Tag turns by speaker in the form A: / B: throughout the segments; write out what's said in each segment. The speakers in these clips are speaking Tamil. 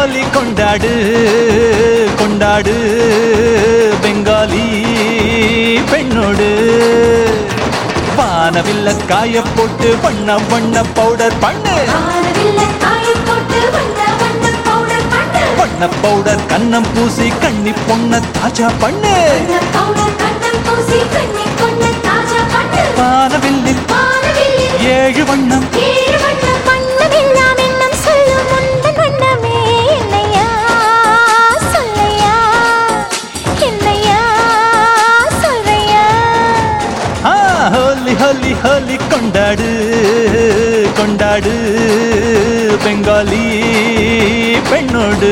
A: ஹோலி கொண்டாடு கொண்டாடு பெங்காலி பெண்ணோடு வானவில்ல காய போட்டு வண்ண வண்ண பவுடர் பண்ணு வண்ண பவுடர் கண்ணம் பூசி கண்ணி பொண்ண தாஜா பண்ணு வானவில்லில் 7 வண்ணம் ஹோலி ஹோலி கொண்டாடு கொண்டாடு பெங்காலி பெண்ணோடு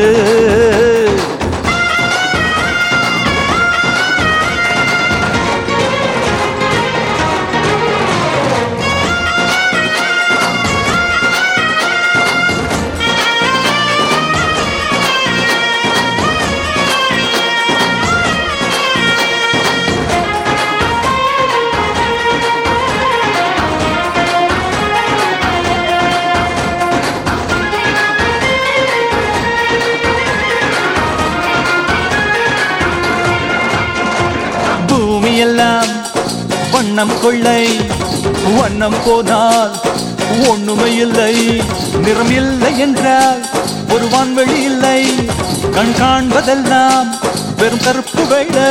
A: எல்லாம் வண்ணம் கொள்ளை வண்ணம் போனால் ஒண்ணுமே இல்லை நிறம் இல்லை என்றால் ஒரு வான்வெளி இல்லை கண் காண்பதெல்லாம் வெறும் கருப்பு வெள்ளை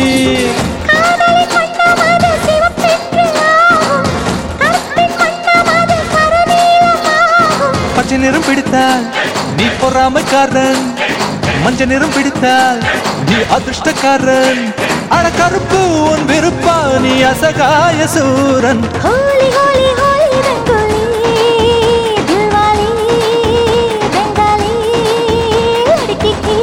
A: பச்சை நிறம் பிடித்தால் நீ பொறாமைக்காரன் மஞ்சள் நிறம் பிடித்தால் நீ அதிர்ஷ்டக்காரன் அட கருப்பு உன் விருப்பா நீ அசகாய சூரன்
B: ஹோலி ஹோலி ஹோலி ரங்கோலி தில்வாலி பெங்காலி லड़की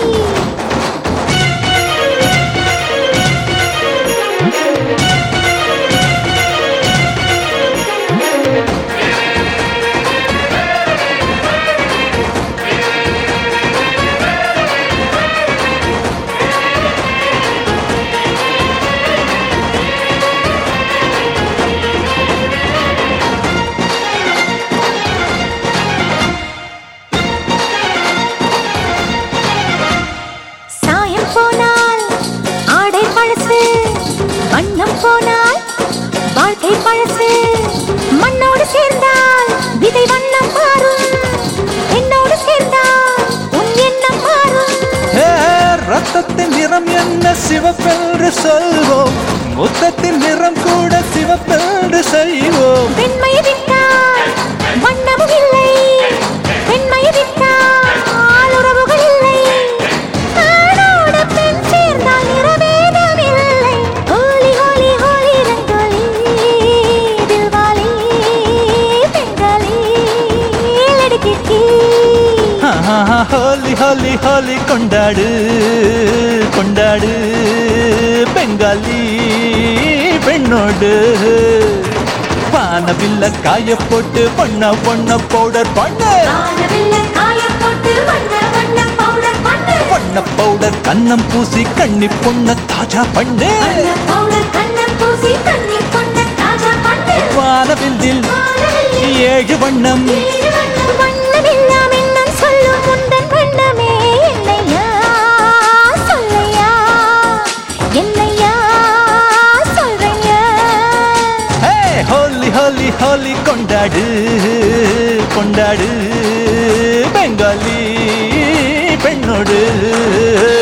B: வண்ணம் போனால் வாழ்க்கை பழசு மண்ணோடு சேர்ந்தால் விதை வண்ணம் மாறும் என்னோடு சேர்ந்தால் உன் எண்ணம் மாறும்
A: ரத்தத்தின் நிறம் என்ன சிவப்பென்று சொல்வோம் முத்தத்தின் நிறம் கூட சிவப்பென்று செய்வோம்
B: பெண்மையை விட்டால் வண்ணமும் இல்லை பெண்மையை விட்டால் உறவுகள் இல்லை ஆணோடு பெண் சேர்ந்தால் நிறவேதம் இல்லை ஹோலி ஹோலி ஹோலி ரங்கோலி தில்வாலி பெங்காலி லड़की
A: ஹோலி ஹோலி ஹோலி கொண்டாடு கொண்டாடு பெங்காலி பெண்ணோடு வானவில்ல காய போட்டு வண்ண வண்ண பவுடர் பண்ணு வண்ண பவுடர் கண்ணம் பூசி கண்ணி பொண்ண தாஜா பண்ணு வானவில்லில் 7 வண்ணம் ஹோலி ஹோலி கொண்டாடு கொண்டாடு பெங்காலி பெண்ணோடு